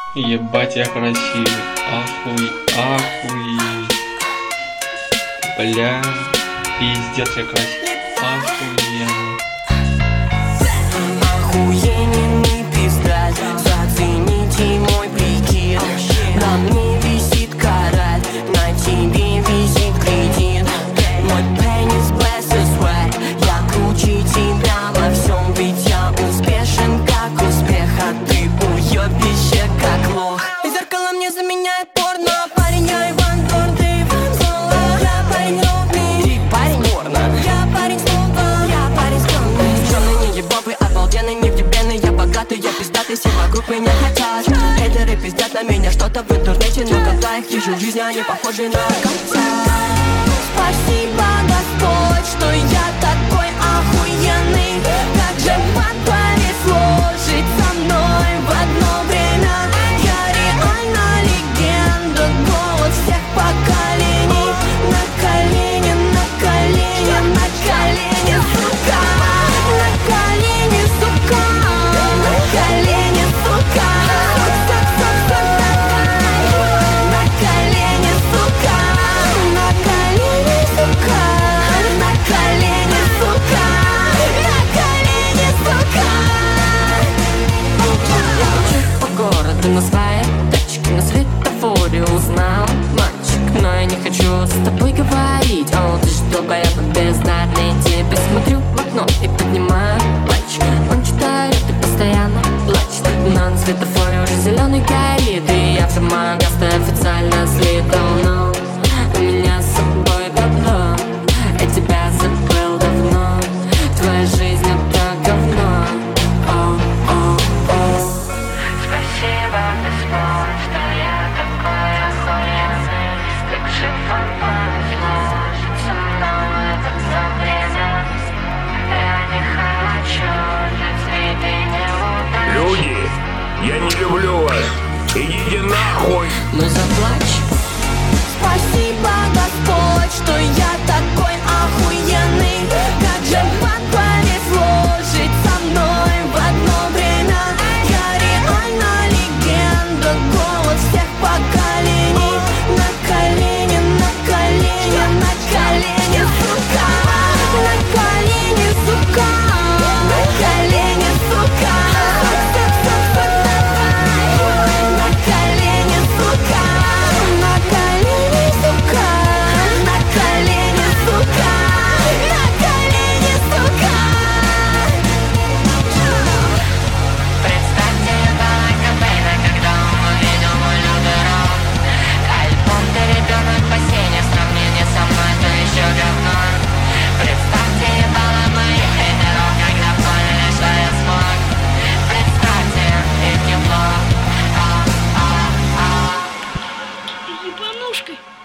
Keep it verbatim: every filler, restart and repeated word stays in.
Ебать, я красивый. Ахуй, ахуй. Бля, пиздец, я красивый. Охуенно. Охуенный пиздец, зацените мой прикид. На мне висит кораль, на тебе висит кредит. Мой пенис bless is wet. Я круче тебя во всем, ведь я успешен как успех, а ты уебище как лох. И зеркало мне заменяет порно. Парень, я Иван Дорн, ты Иван Соло. Я парень ровный, ты парень порно. Я парень снова, я парень скромный. Скромный, не ебовый, обалденный, не влюбленный. Я богатый, я пиздатый, все вокруг меня хотят. Хейтеры пиздят на меня что-то в интернете, но когда их вижу в жизни, они похожи на конца. Спасибо, Господь, что я такой охуенный. Как же повезло жить со мной в одно время. Я реально легенда, голос всех поколений. На колени, на колени, на колени, сука. На колени, сука. На колени, сука. Сук, сук, сук, давай. На колени, сука. На колени, сука. На колени, сука. На колени, сука. По городу на своей тачке, на светофоре узнал мальчик, но я не хочу с тобой говорить. О, ты что, бояба бездарный? Тебе смотрю в окно и поднимаю пальчик. Он читает и постоянно плачет, но на светофоре уже зеленый горит, и я в самогаста официально слит. Oh, no. У меня с собой бабло, я тебя забыл давно. Твоя жизнь это говно. О, о, о. Спасибо, Господь, что я такой охуенный. Так же вам повезло жить со мной в одно время. Я не хочу жить среди неудачи. Люди, я не люблю вас. Идите нахуй. Мы заплачем. Спасибо, Господь, что я такой охуенный. Как же вам повезло жить со мной в одно время. Я реально легенда, голос всех поколений. На колени, на колени, на колени, сука. На колени, сука. На колени, сука. Сук, сук, сук, давай. На колени, сука. На колени, сука. На колени, сука. На колени, сука. Представьте, Барак Обама, когда он увидел мой лютый рот. Альбом «Ты ребенок в бассейне», в сравнении со мной ты еще говно. Представьте, ебало моих хейтеров, когда поняли, что я смог. Представьте, их тепло. А, а, а. Ебанушкой.